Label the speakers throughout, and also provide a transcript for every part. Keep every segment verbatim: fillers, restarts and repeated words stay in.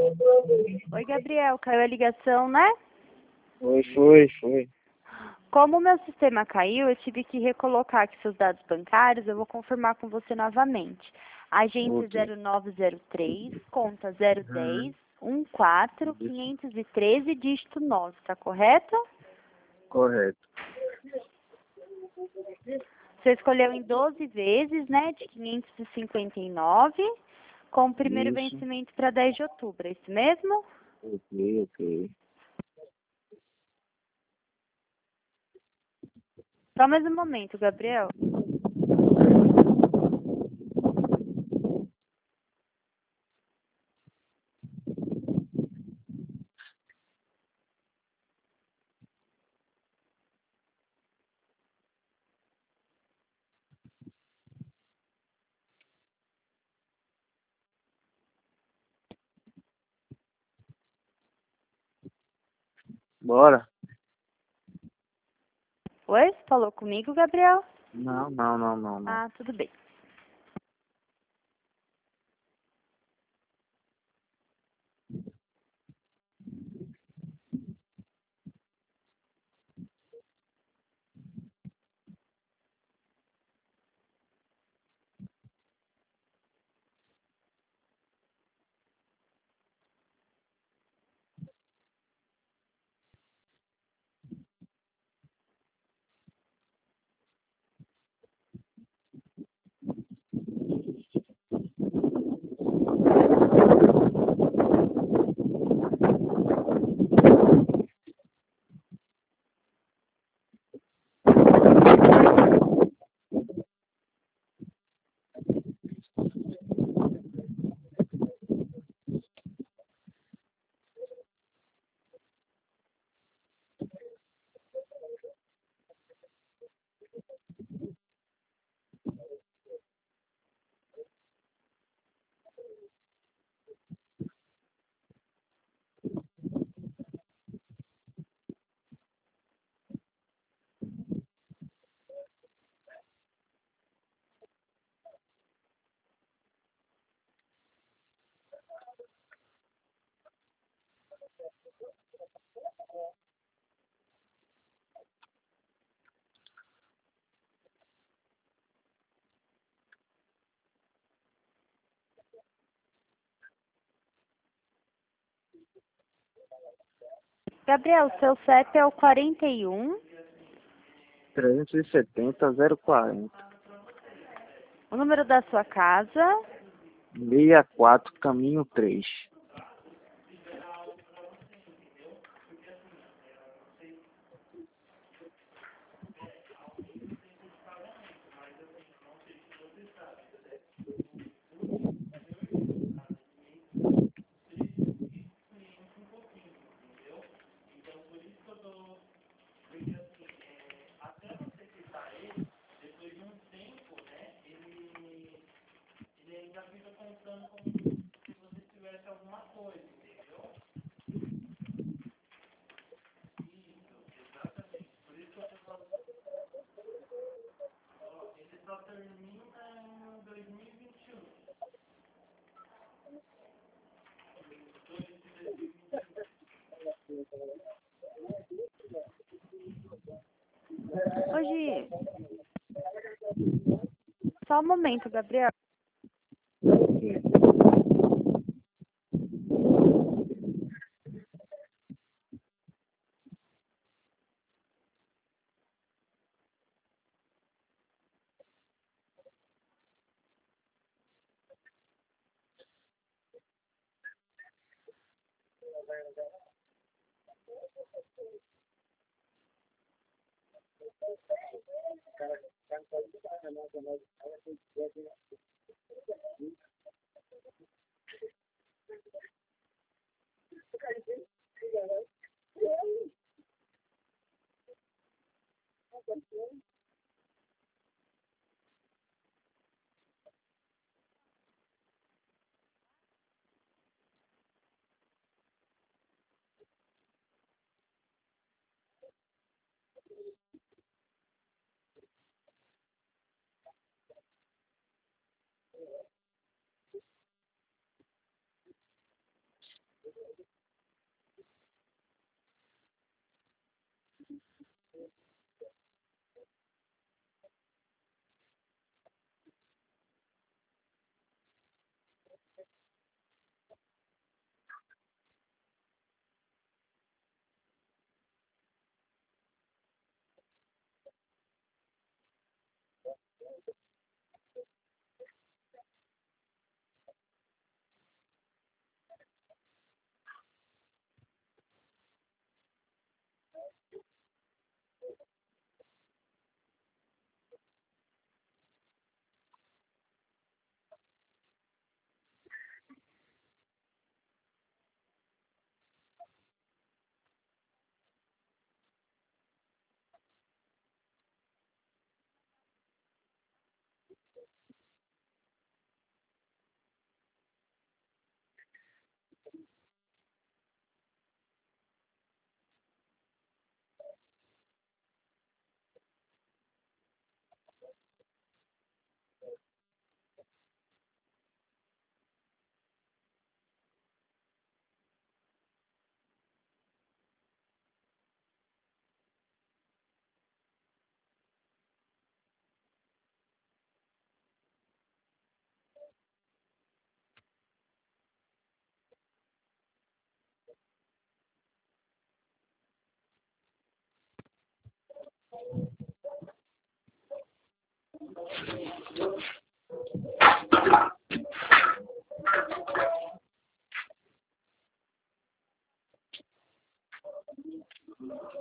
Speaker 1: Oi, Gabriel, caiu a ligação, né?
Speaker 2: Foi, foi, foi.
Speaker 1: Como o meu sistema caiu, eu tive que recolocar aqui seus dados bancários, eu vou confirmar com você novamente. Agência
Speaker 2: Ok.
Speaker 1: zero nove zero três, conta zero
Speaker 2: Hum,
Speaker 1: dez, quatorze,
Speaker 2: isso,
Speaker 1: quinhentos e treze, dígito nove, tá correto?
Speaker 2: correto.
Speaker 1: Você escolheu em doze vezes, né, de quinhentos e cinquenta e nove, com o primeiro
Speaker 2: Isso.
Speaker 1: vencimento para dez de outubro, é isso mesmo?
Speaker 2: Ok, ok.
Speaker 1: Só mais um momento, Gabriel.
Speaker 2: Bora?
Speaker 1: Oi, você falou comigo, Gabriel?
Speaker 2: Não, não, não, não, não.
Speaker 1: Ah, tudo bem. Gabriel, seu C E P é o quarenta e um.
Speaker 2: trezentos e setenta, zero quarenta.
Speaker 1: O número da sua casa.
Speaker 2: sessenta e quatro, caminho três.
Speaker 1: Hoje, só um momento, Gabriel.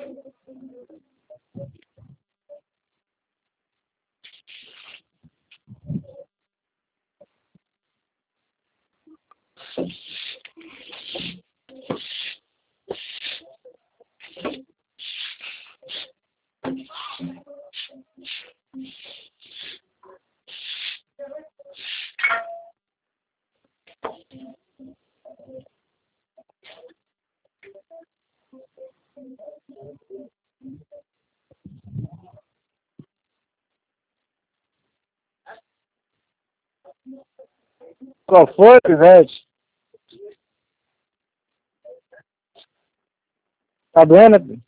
Speaker 2: Qual foi, Pivete? Tá doendo, filho?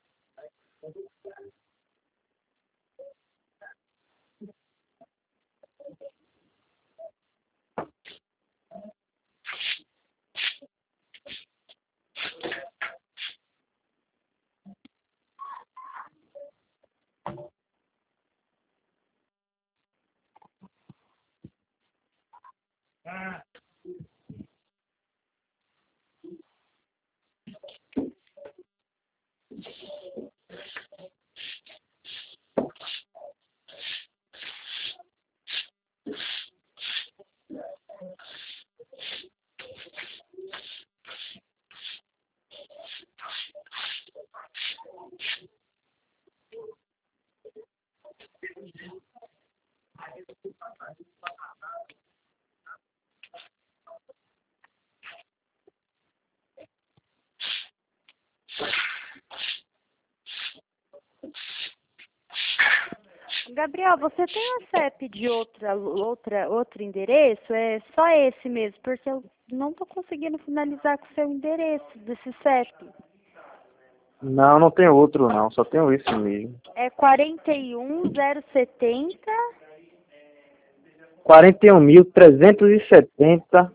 Speaker 1: Gabriel, você tem o C E P de outra, outra, outro endereço? É só esse mesmo, porque eu não estou conseguindo finalizar com o seu endereço desse C E P.
Speaker 2: Não, não tem outro não, só tenho esse mesmo.
Speaker 1: É quarenta e um zero setenta.
Speaker 2: quarenta e um mil trezentos e setenta.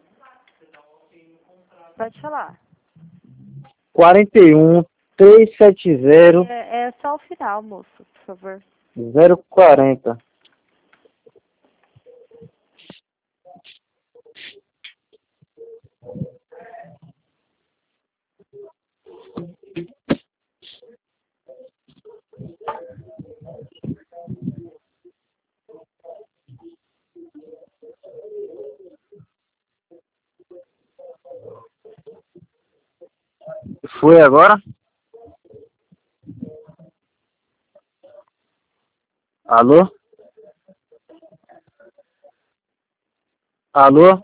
Speaker 1: Pode falar.
Speaker 2: quarenta e um trezentos e setenta.
Speaker 1: É, é só o final, moço, por favor.
Speaker 2: zero quarenta. Foi agora? Alô? Alô?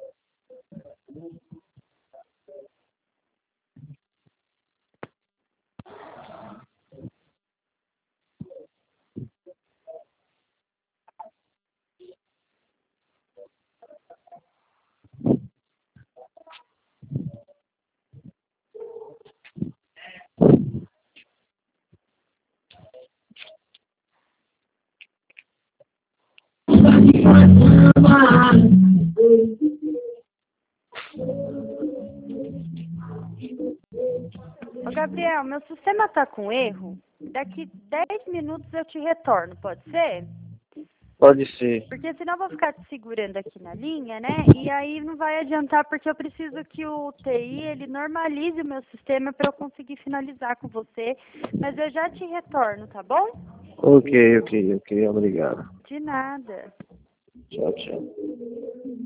Speaker 1: Ô, Gabriel, meu sistema está com erro. Daqui dez minutos eu te retorno, pode ser?
Speaker 2: Pode ser.
Speaker 1: Porque senão eu vou ficar te segurando aqui na linha, né? E aí não vai adiantar, porque eu preciso que o T I, ele normalize o meu sistema para eu conseguir finalizar com você. Mas eu já te retorno, tá bom?
Speaker 2: Ok, ok, ok, obrigado.
Speaker 1: De nada.
Speaker 2: Tchau, tchau.